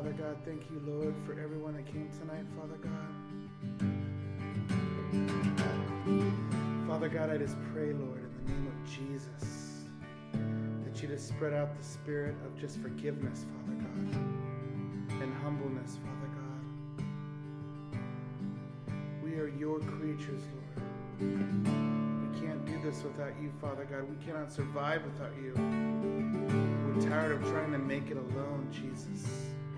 Father God. Thank you, Lord, for everyone that came tonight, Father God. Father God, I just pray, Lord, in the name of Jesus, that you just spread out the spirit of just forgiveness, Father God, and humbleness, Father God. We are your creatures, Lord. We can't do this without you, Father God. We cannot survive without you. We're tired of trying to make it alone, Jesus.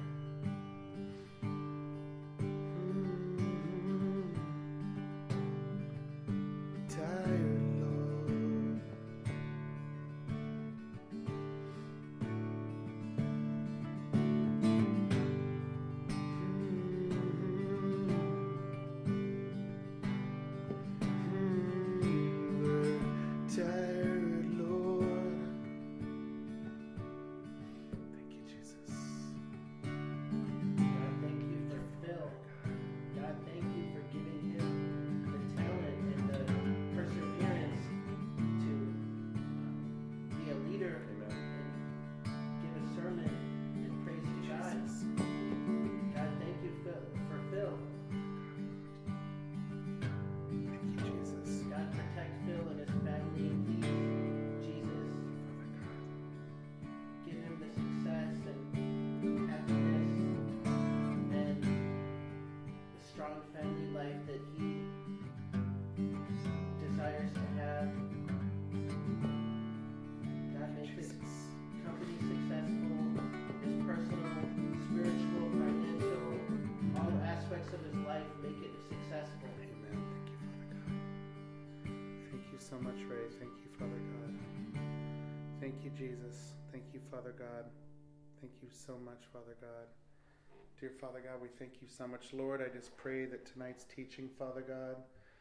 So much, Ray. Thank you, Father God. Thank you, Jesus. Thank you, Father God. Thank you so much, Father God. Dear Father God, we thank you so much. Lord, I just pray that tonight's teaching, Father God,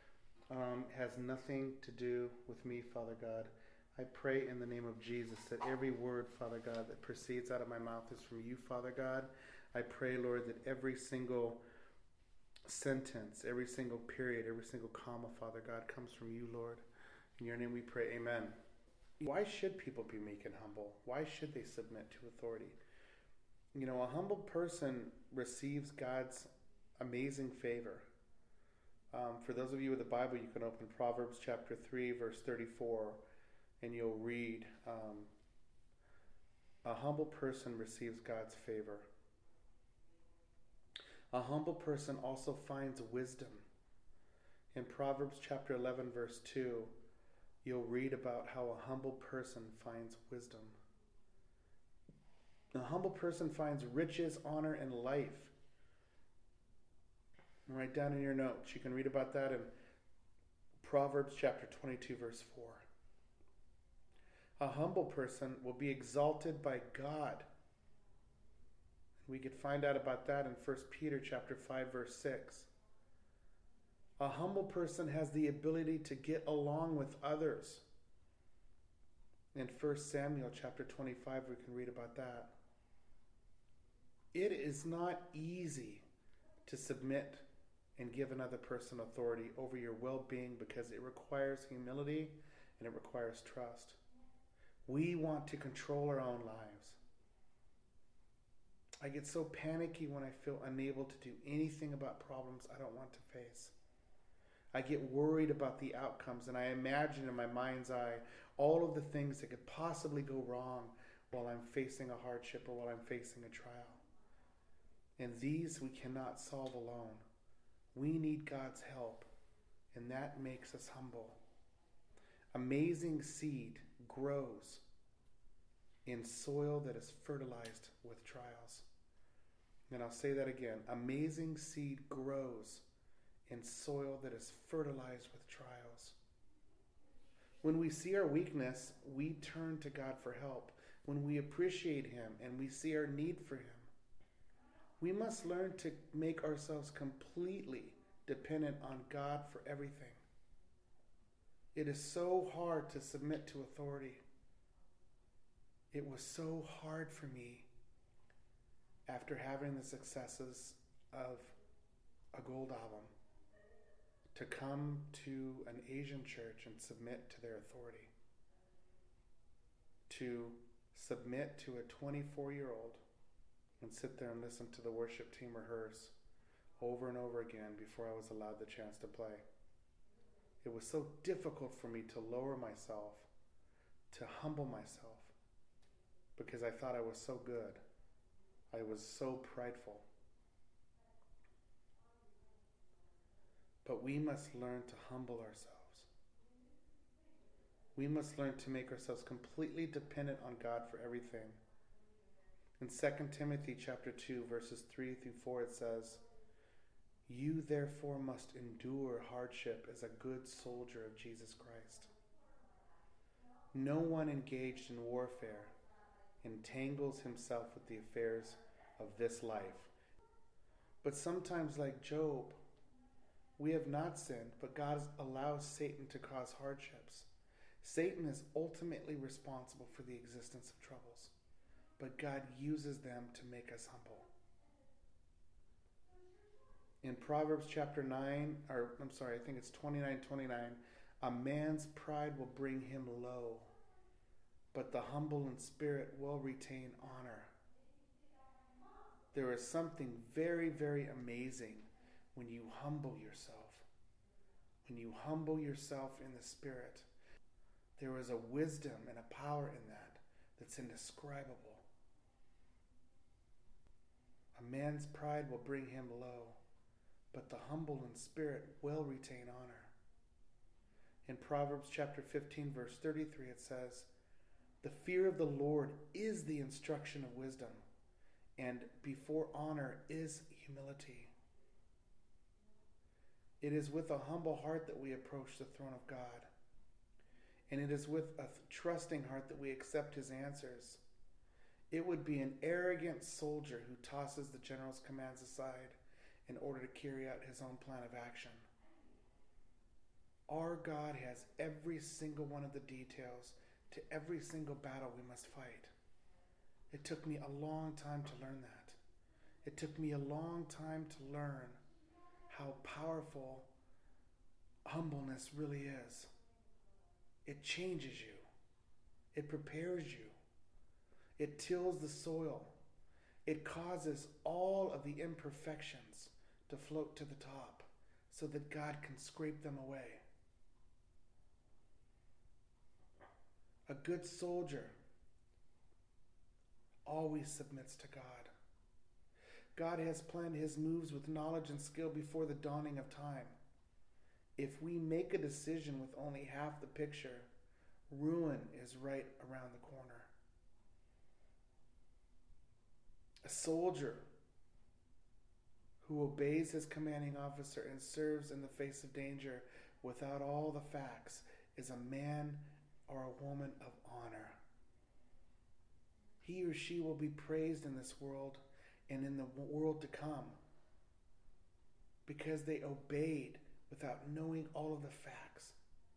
has nothing to do with me, Father God. I pray in the name of Jesus that every word, Father God, that proceeds out of my mouth is from you, Father God. I pray, Lord, that every single sentence, every single period, every single comma, Father God, comes from you, Lord. In your name we pray, amen. Why should people be meek and humble? Why should they submit to authority? You know, a humble person receives God's amazing favor. For those of you with the Bible, you can open Proverbs chapter 3, verse 34, and you'll read, a humble person receives God's favor. A humble person also finds wisdom. In Proverbs chapter 11, verse 2, you'll read about how a humble person finds wisdom. A humble person finds riches, honor, and life. Write down in your notes. You can read about that in Proverbs chapter 22, verse 4. A humble person will be exalted by God. We could find out about that in 1 Peter chapter 5, verse 6. A humble person has the ability to get along with others. In 1 Samuel chapter 25, we can read about that. It is not easy to submit and give another person authority over your well-being because it requires humility and it requires trust. We want to control our own lives. I get so panicky when I feel unable to do anything about problems I don't want to face. I get worried about the outcomes, and I imagine in my mind's eye all of the things that could possibly go wrong while I'm facing a hardship or while I'm facing a trial. And these we cannot solve alone. We need God's help, and that makes us humble. Amazing seed grows in soil that is fertilized with trials. And I'll say that again. Amazing seed grows in soil that is fertilized with trials. When we see our weakness, we turn to God for help. When we appreciate Him and we see our need for Him, we must learn to make ourselves completely dependent on God for everything. It is so hard to submit to authority. It was so hard for me after having the successes of a gold album to come to an Asian church and submit to their authority. To submit to a 24-year-old and sit there and listen to the worship team rehearse over and over again before I was allowed the chance to play. It was so difficult for me to lower myself, to humble myself, because I thought I was so good. I was so prideful. But we must learn to humble ourselves. We must learn to make ourselves completely dependent on God for everything. In 2 Timothy chapter 2, verses 3 through 4, it says, "You therefore must endure hardship as a good soldier of Jesus Christ. No one engaged in warfare entangles himself with the affairs of this life." But sometimes, like Job, we have not sinned, but God allows Satan to cause hardships. Satan is ultimately responsible for the existence of troubles, but God uses them to make us humble. In Proverbs chapter 9, I think it's 29:29, "A man's pride will bring him low, but the humble in spirit will retain honor." There is something very, very amazing when you humble yourself. When you humble yourself in the spirit, there is a wisdom and a power in that that's indescribable. A man's pride will bring him low, but the humble in spirit will retain honor. In Proverbs chapter 15, verse 33, it says, "The fear of the Lord is the instruction of wisdom, and before honor is humility." It is with a humble heart that we approach the throne of God. And it is with a trusting heart that we accept his answers. It would be an arrogant soldier who tosses the general's commands aside in order to carry out his own plan of action. Our God has every single one of the details to every single battle we must fight. It took me a long time to learn that. It took me a long time to learn how powerful humbleness really is. It changes you. It prepares you. It tills the soil. It causes all of the imperfections to float to the top so that God can scrape them away. A good soldier always submits to God. God has planned his moves with knowledge and skill before the dawning of time. If we make a decision with only half the picture, ruin is right around the corner. A soldier who obeys his commanding officer and serves in the face of danger without all the facts is a man or a woman of honor. He or she will be praised in this world and in the world to come because they obeyed without knowing all of the facts.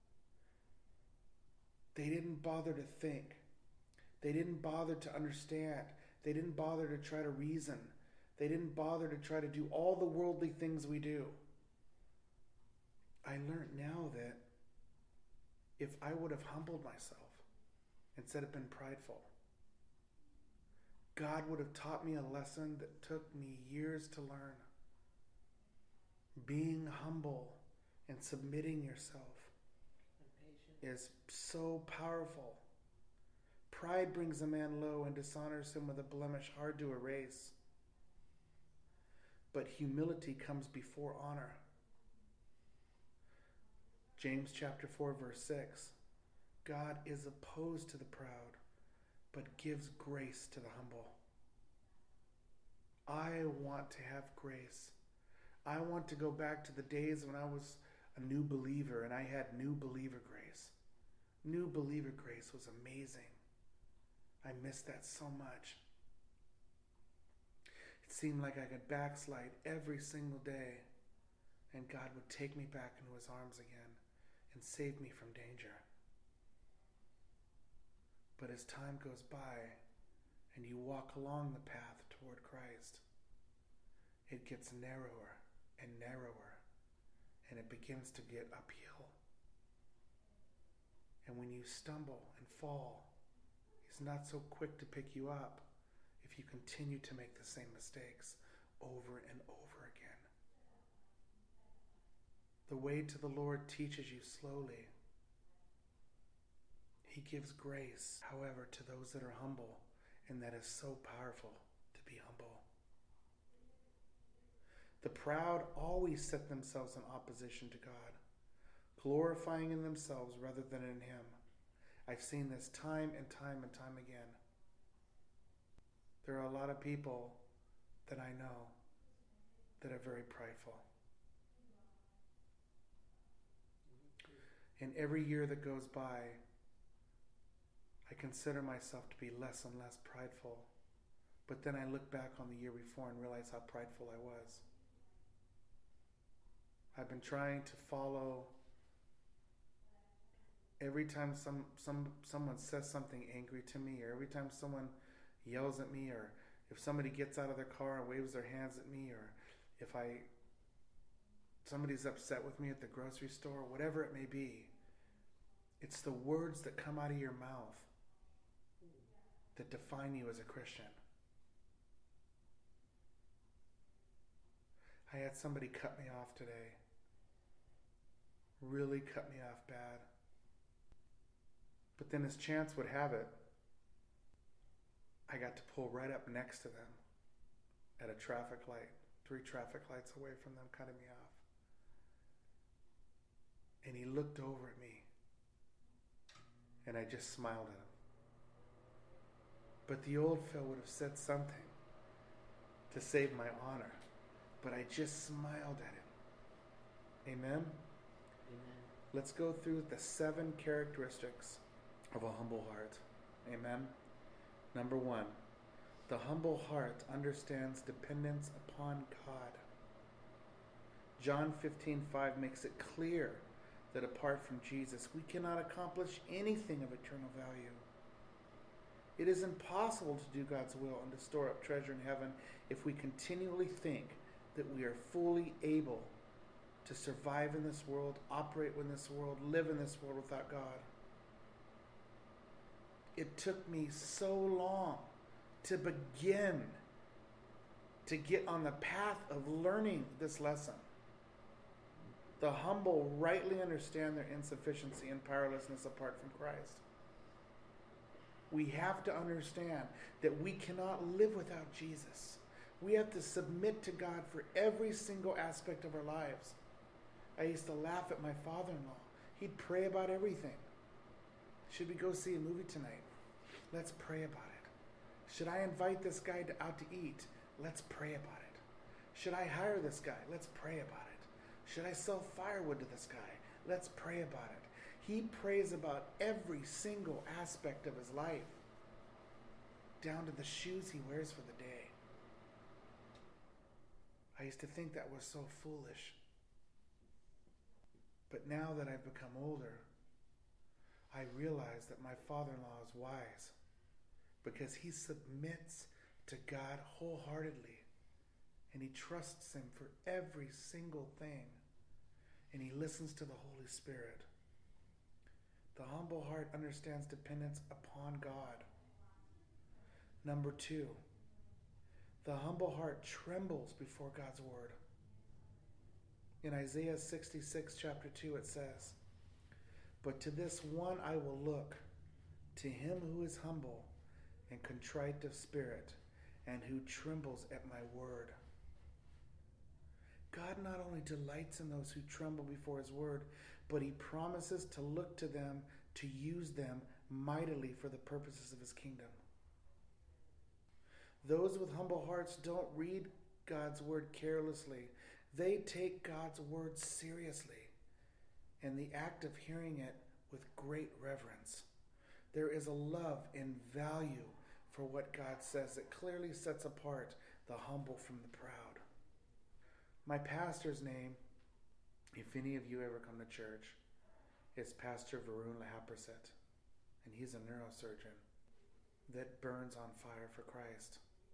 They didn't bother to think. They didn't bother to understand. They didn't bother to try to reason. They didn't bother to try to do all the worldly things we do. I learned now that if I would have humbled myself instead of been prideful, God would have taught me a lesson that took me years to learn. Being humble and submitting yourself is so powerful. Pride brings a man low and dishonors him with a blemish hard to erase. But humility comes before honor. James chapter 4, verse 6. God is opposed to the proud, but gives grace to the humble. I want to have grace. I want to go back to the days when I was a new believer and I had new believer grace. New believer grace was amazing. I miss that so much. It seemed like I could backslide every single day and God would take me back into his arms again and save me from danger. But as time goes by and you walk along the path toward Christ, it gets narrower and narrower and it begins to get uphill. And when you stumble and fall, he's not so quick to pick you up. if you continue to make the same mistakes over and over again. The way to the Lord teaches you slowly. He gives grace, however, to those that are humble, and that is so powerful to be humble. The proud always set themselves in opposition to God, glorifying in themselves rather than in Him. I've seen this time and time and time again. There are a lot of people that I know that are very prideful. And every year that goes by, I consider myself to be less and less prideful. But then I look back on the year before and realize how prideful I was. I've been trying to follow every time someone says something angry to me, or every time someone yells at me, or if somebody gets out of their car and waves their hands at me, or if somebody's upset with me at the grocery store, whatever it may be, it's the words that come out of your mouth that define you as a Christian. I had somebody cut me off today. Really cut me off bad. But then as chance would have it, I got to pull right up next to them at a traffic light, 3 traffic lights away from them cutting me off. And he looked over at me, and I just smiled at him. But the old Phil would have said something to save my honor, but I just smiled at him. Amen? Amen. Let's go through the 7 characteristics of a humble heart. Amen? Number 1, the humble heart understands dependence upon God. John 15:5 makes it clear that apart from Jesus, we cannot accomplish anything of eternal value. It is impossible to do God's will and to store up treasure in heaven if we continually think that we are fully able to survive in this world, operate in this world, live in this world without God. It took me so long to begin to get on the path of learning this lesson. The humble rightly understand their insufficiency and powerlessness apart from Christ. We have to understand that we cannot live without Jesus. We have to submit to God for every single aspect of our lives. I used to laugh at my father-in-law. He'd pray about everything. Should we go see a movie tonight? Let's pray about it. Should I invite this guy out to eat? Let's pray about it. Should I hire this guy? Let's pray about it. Should I sell firewood to this guy? Let's pray about it. He prays about every single aspect of his life, down to the shoes he wears for the day. I used to think that was so foolish. But now that I've become older, I realize that my father-in-law is wise because he submits to God wholeheartedly and he trusts Him for every single thing and he listens to the Holy Spirit. The humble heart understands dependence upon God. Number 2, the humble heart trembles before God's word. In Isaiah 66, chapter 2, it says, "But to this one I will look, to him who is humble and contrite of spirit, and who trembles at my word." God not only delights in those who tremble before His word, but He promises to look to them, to use them mightily for the purposes of His kingdom. Those with humble hearts don't read God's word carelessly. They take God's word seriously, and the act of hearing it with great reverence. There is a love and value for what God says that clearly sets apart the humble from the proud. My pastor's name, if any of you ever come to church, is Pastor Varun Lahaprasit, and he's a neurosurgeon that burns on fire for Christ.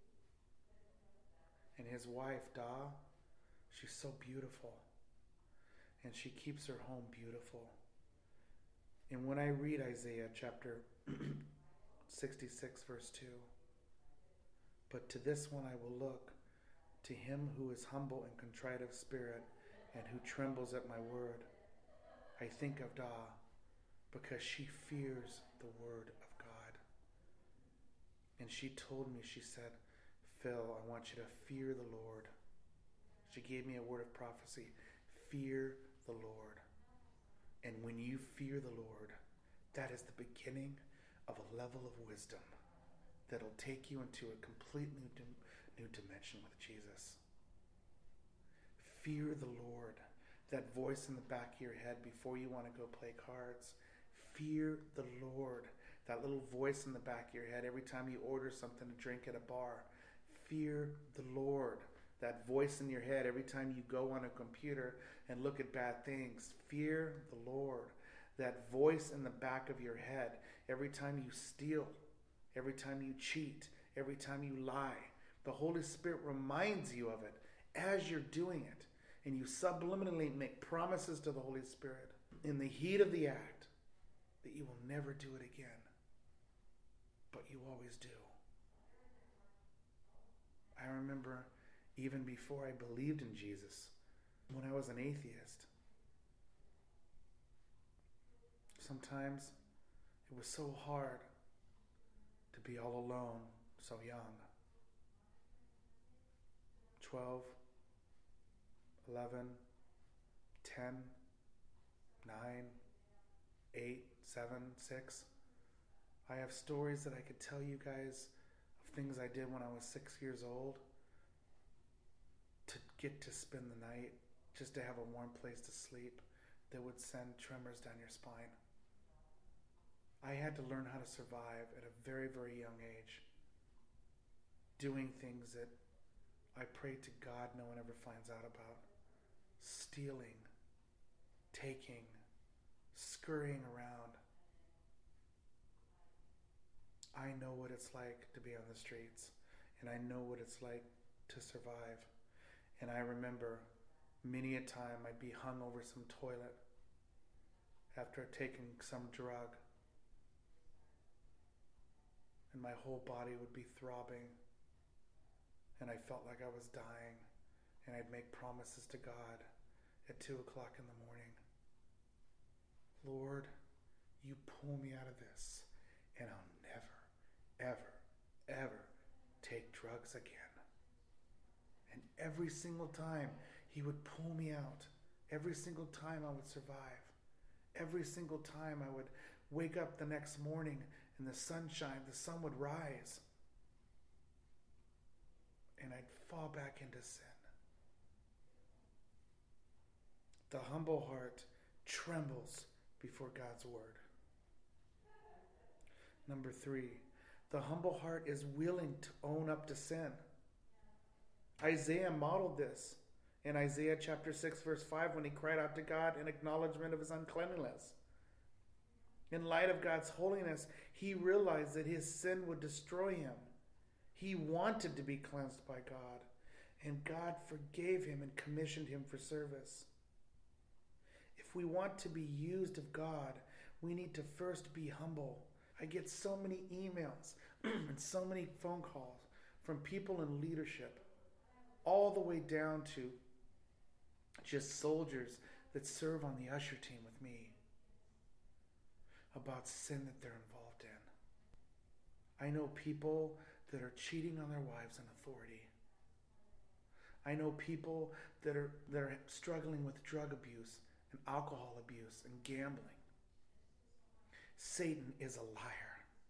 And his wife, Da, she's so beautiful, and she keeps her home beautiful. And when I read Isaiah chapter 66, verse 2, But to this one I will look, to him who is humble and contrite of spirit, and who trembles at my word. I think of Dah, because she fears the word of God. And she told me, she said, Phil, I want you to fear the Lord. She gave me a word of prophecy. Fear the Lord. And when you fear the Lord, that is the beginning of a level of wisdom that'll take you into a completely new dimension with Jesus. Fear the Lord. That voice in the back of your head before you want to go play cards. Fear the Lord. That little voice in the back of your head every time you order something to drink at a bar. Fear the Lord. That voice in your head every time you go on a computer and look at bad things. Fear the Lord. That voice in the back of your head every time you steal, every time you cheat, every time you lie. The Holy Spirit reminds you of it as you're doing it. And you subliminally make promises to the Holy Spirit in the heat of the act that you will never do it again. But you always do. I remember even before I believed in Jesus, when I was an atheist, sometimes it was so hard to be all alone, so young. 12, 11, 10, 9, 8, 7, 6. I have stories that I could tell you guys of things I did when I was 6 years old to get to spend the night, just to have a warm place to sleep that would send tremors down your spine. I had to learn how to survive at a very, very young age, doing things that I pray to God no one ever finds out about. Stealing, taking, scurrying around. I know what it's like to be on the streets, and I know what it's like to survive. And I remember many a time I'd be hung over some toilet after taking some drug, and my whole body would be throbbing, and I felt like I was dying, and I'd make promises to God at 2 o'clock in the morning. Lord, you pull me out of this, and I'll never, ever, ever take drugs again. And every single time he would pull me out. Every single time I would survive. Every single time I would wake up the next morning in the sunshine, the sun would rise, and I'd fall back into sin. The humble heart trembles before God's word. Number 3, the humble heart is willing to own up to sin. Isaiah modeled this in Isaiah chapter 6 verse 5 when he cried out to God in acknowledgement of his uncleanliness. In light of God's holiness, he realized that his sin would destroy him. He wanted to be cleansed by God, and God forgave him and commissioned him for service. If we want to be used of God, we need to first be humble. I get so many emails and so many phone calls from people in leadership, all the way down to just soldiers that serve on the usher team with me, about sin that they're involved in. I know people that are cheating on their wives in authority. I know people that are struggling with drug abuse and alcohol abuse and gambling. Satan is a liar.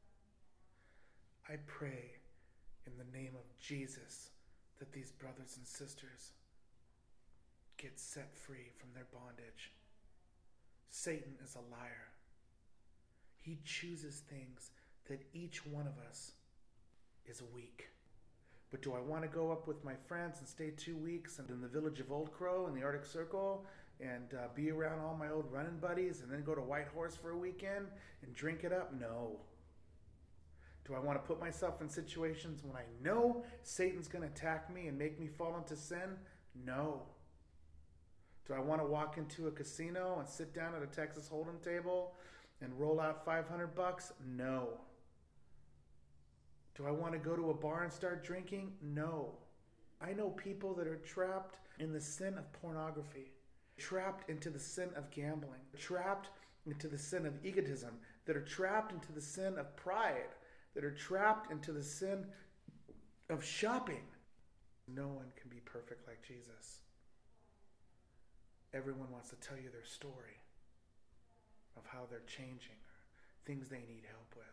I pray in the name of Jesus that these brothers and sisters get set free from their bondage. Satan is a liar. He chooses things that each one of us is weak. But do I want to go up with my friends and stay 2 weeks in the village of Old Crow in the Arctic Circle and be around all my old running buddies and then go to Whitehorse for a weekend and drink it up? No. Do I want to put myself in situations when I know Satan's going to attack me and make me fall into sin? No. Do I want to walk into a casino and sit down at a Texas Hold'em table and roll out $500? No. Do I want to go to a bar and start drinking? No. I know people that are trapped in the sin of pornography, trapped into the sin of gambling, trapped into the sin of egotism, that are trapped into the sin of pride, that are trapped into the sin of shopping. No one can be perfect like Jesus. Everyone wants to tell you their story of how they're changing or things they need help with.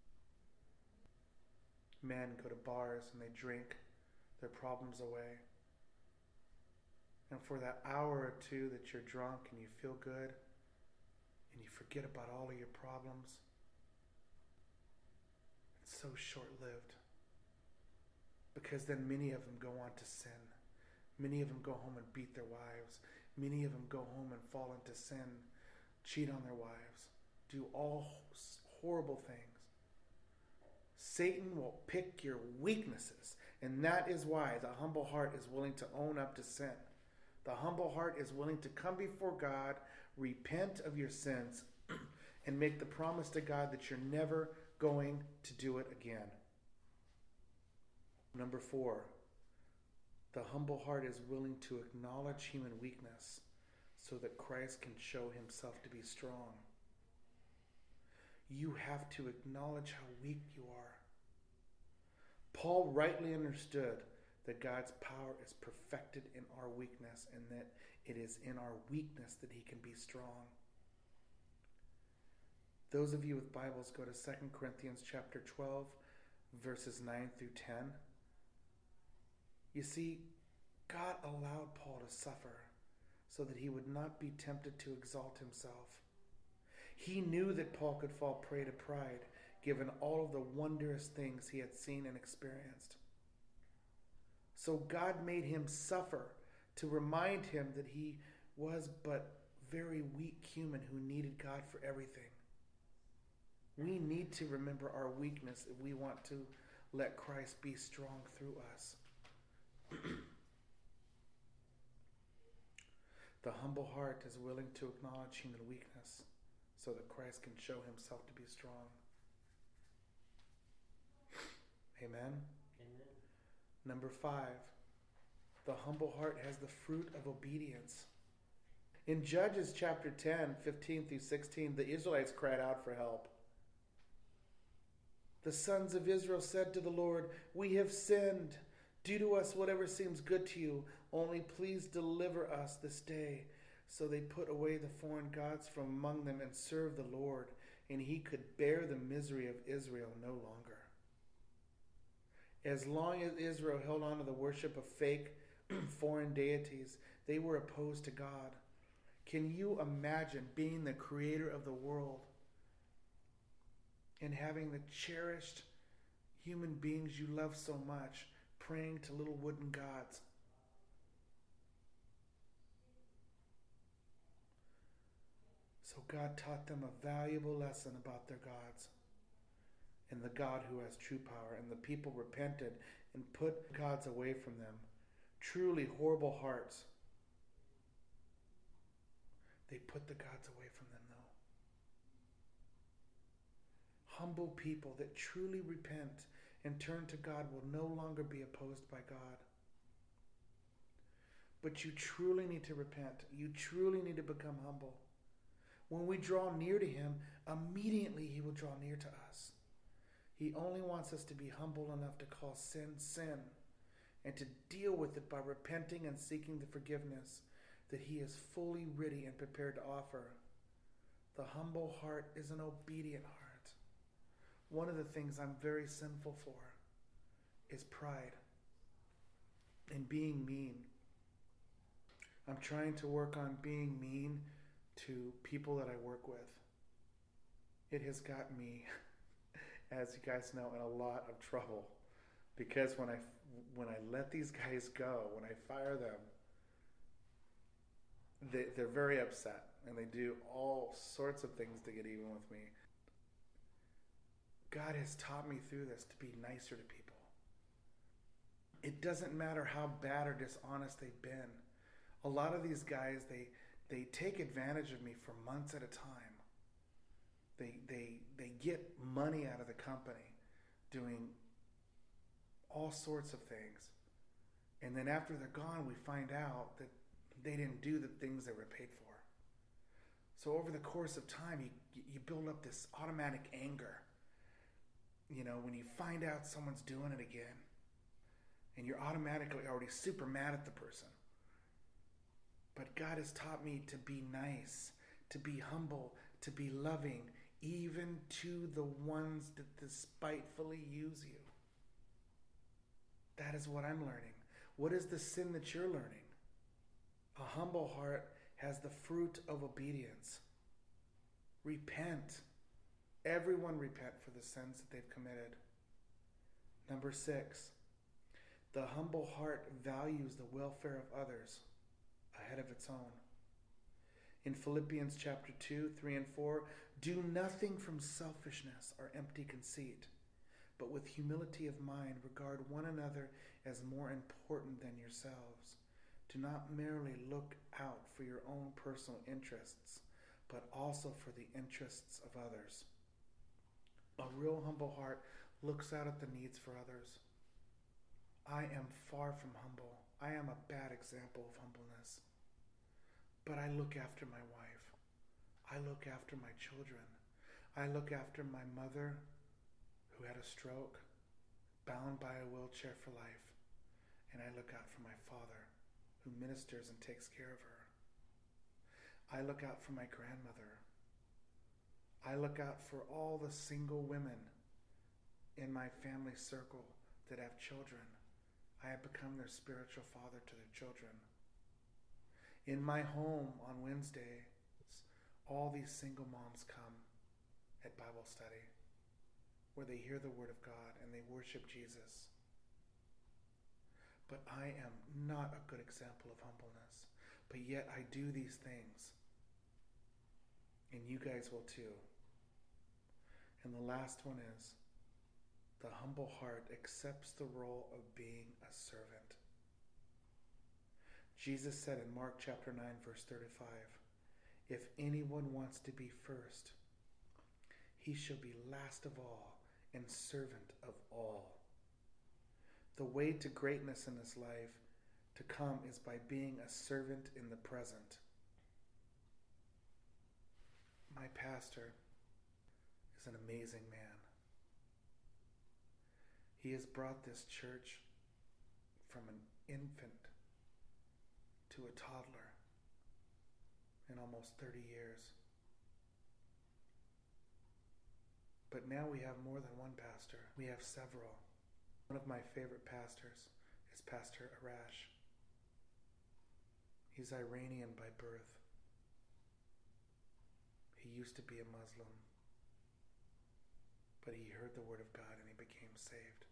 Men go to bars and they drink their problems away. And for that hour or two that you're drunk and you feel good and you forget about all of your problems, it's so short-lived. Because then many of them go on to sin. Many of them go home and beat their wives. Many of them go home and fall into sin, cheat on their wives, do all horrible things. Satan will pick your weaknesses, and that is why the humble heart is willing to own up to sin. The humble heart is willing to come before God, repent of your sins, and make the promise to God that you're never going to do it again. Number 4, the humble heart is willing to acknowledge human weakness so that Christ can show himself to be strong. You have to acknowledge how weak you are. Paul rightly understood that God's power is perfected in our weakness and that it is in our weakness that he can be strong. Those of you with Bibles, go to 2 Corinthians chapter 12, verses 9 through 10. You see, God allowed Paul to suffer so that he would not be tempted to exalt himself. He knew that Paul could fall prey to pride, given all of the wondrous things he had seen and experienced. So God made him suffer to remind him that he was but very weak human who needed God for everything. We need to remember our weakness if we want to let Christ be strong through us. The humble heart is willing to acknowledge human weakness so that Christ can show himself to be strong. Amen? Amen. Number 5, the humble heart has the fruit of obedience. In Judges chapter 10, 15 through 16, the Israelites cried out for help. The sons of Israel said to the Lord, "We have sinned. Do to us whatever seems good to you. Only please deliver us this day." So they put away the foreign gods from among them and served the Lord, and he could bear the misery of Israel no longer. As long as Israel held on to the worship of fake foreign deities, they were opposed to God. Can you imagine being the creator of the world and having the cherished human beings you love so much praying to little wooden gods? So God taught them a valuable lesson about their gods and the God who has true power. And the people repented and put gods away from them. Truly horrible hearts. They put the gods away from them, though. Humble people that truly repent and turn to God will no longer be opposed by God. But you truly need to repent. You truly need to become humble. When we draw near to him, immediately he will draw near to us. He only wants us to be humble enough to call sin, sin, and to deal with it by repenting and seeking the forgiveness that he is fully ready and prepared to offer. The humble heart is an obedient heart. One of the things I'm very sinful for is pride and being mean. I'm trying to work on being mean to people that I work with. It has got me, as you guys know, in a lot of trouble, because when I let these guys go, when I fire them, they're very upset and they do all sorts of things to get even with me. God has taught me through this to be nicer to people. It doesn't matter how bad or dishonest they've been. A lot of these guys, they take advantage of me for months at a time. They get money out of the company doing all sorts of things. And then after they're gone, we find out that they didn't do the things they were paid for. So over the course of time, you build up this automatic anger. You know, when you find out someone's doing it again, and you're automatically already super mad at the person. But God has taught me to be nice, to be humble, to be loving, even to the ones that despitefully use you. That is what I'm learning. What is the sin that you're learning? A humble heart has the fruit of obedience. Repent. Everyone repent for the sins that they've committed. Number 6, the humble heart values the welfare of others ahead of its own. In Philippians chapter 2, 3, and 4, do nothing from selfishness or empty conceit, but with humility of mind regard one another as more important than yourselves. Do not merely look out for your own personal interests, but also for the interests of others. A real humble heart looks out at the needs for others. I am far from humble. I am a bad example of humbleness. But I look after my wife. I look after my children. I look after my mother who had a stroke, bound by a wheelchair for life. And I look out for my father who ministers and takes care of her. I look out for my grandmother. I look out for all the single women in my family circle that have children. I have become their spiritual father to their children. In my home on Wednesdays, all these single moms come at Bible study where they hear the word of God and they worship Jesus. But I am not a good example of humbleness. But yet I do these things. And you guys will too. And the last one is, the humble heart accepts the role of being a servant. Jesus said in Mark chapter 9, verse 35, if anyone wants to be first, he shall be last of all and servant of all. The way to greatness in this life to come is by being a servant in the present. My pastor is an amazing man. He has brought this church from an infant to a toddler in almost 30 years. But now we have more than one pastor. We have several. One of my favorite pastors is Pastor Arash. He's Iranian by birth. He used to be a Muslim, but he heard the word of God and he became saved.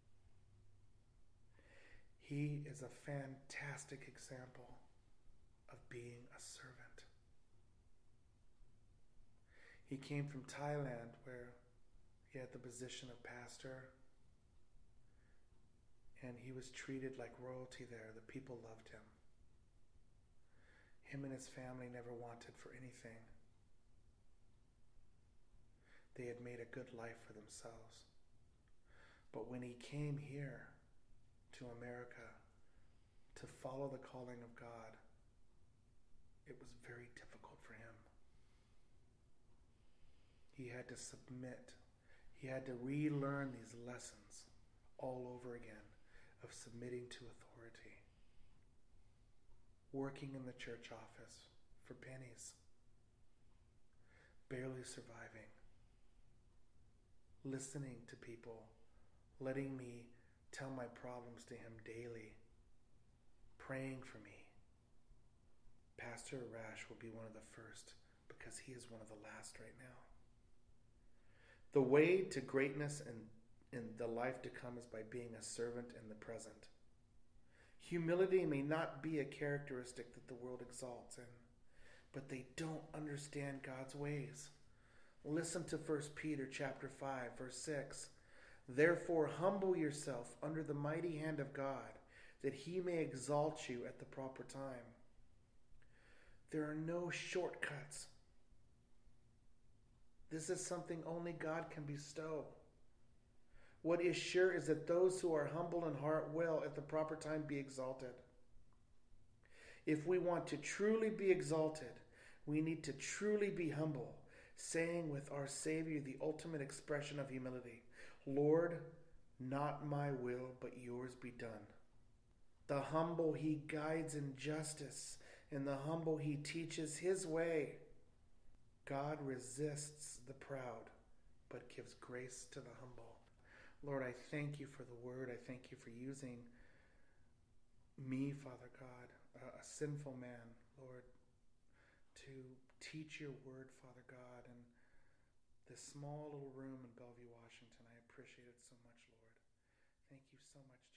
He is a fantastic example of being a servant. He came from Thailand, where he had the position of pastor, and he was treated like royalty there. The people loved him. Him and his family never wanted for anything. They had made a good life for themselves. But when he came here to America to follow the calling of God, it was very difficult for him. He had to submit. He had to relearn these lessons all over again of submitting to authority. Working in the church office for pennies. Barely surviving. Listening to people. Letting me tell my problems to him daily. Praying for me. Pastor Arash will be one of the first because he is one of the last right now. The way to greatness in the life to come is by being a servant in the present. Humility may not be a characteristic that the world exalts in, but they don't understand God's ways. Listen to 1 Peter chapter 5, verse 6. Therefore humble yourself under the mighty hand of God, that he may exalt you at the proper time. There are no shortcuts. This is something only God can bestow. What is sure is that those who are humble in heart will, at the proper time, be exalted. If we want to truly be exalted, we need to truly be humble, saying with our Savior the ultimate expression of humility, Lord, not my will, but yours be done. The humble he guides in justice, and the humble he teaches his way. God resists the proud, but gives grace to the humble. Lord, I thank you for the word. I thank you for using me, Father God, a sinful man, Lord, to teach your word, Father God, in this small little room in Bellevue, Washington. I appreciate it so much, Lord. Thank you so much.